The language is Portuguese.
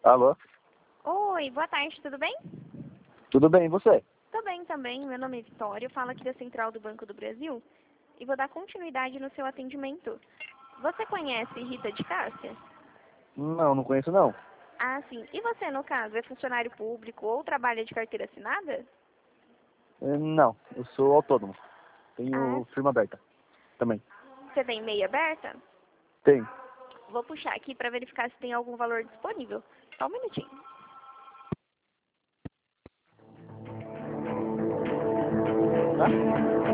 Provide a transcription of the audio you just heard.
Alô? Oi, boa tarde, tudo bem? Tudo bem, e você? Tô bem também, meu nome é Vitória, eu falo aqui da Central do Banco do Brasil e vou dar continuidade no seu atendimento. Você conhece Rita de Cássia? Não conheço não. Ah, sim. E você, no caso, é funcionário público ou trabalha de carteira assinada? Não, eu sou autônomo. Ah, Tenho firma aberta também. você tem MEI aberta? Tenho. Vou puxar aqui para verificar se tem algum valor disponível. Só um minutinho. Tá?